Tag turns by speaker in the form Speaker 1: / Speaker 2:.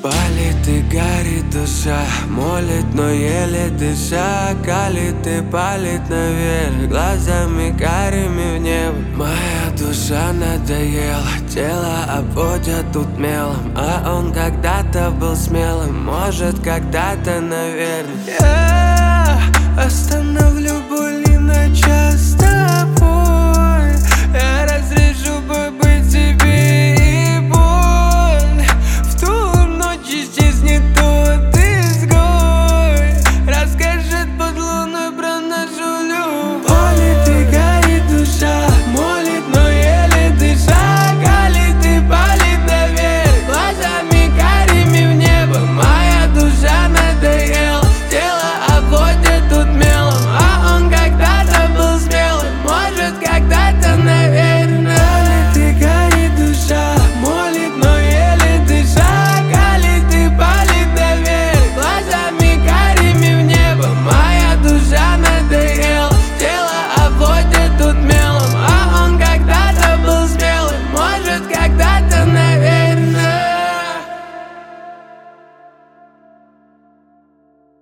Speaker 1: Палит и горит душа, молит, но еле дыша. Калит и палит наверх, глазами карими в небо. Моя душа надоела, тело обводят тут мелом. А он когда-то был смелым, может когда-то, наверное. Я остановлю боль на час с тобой.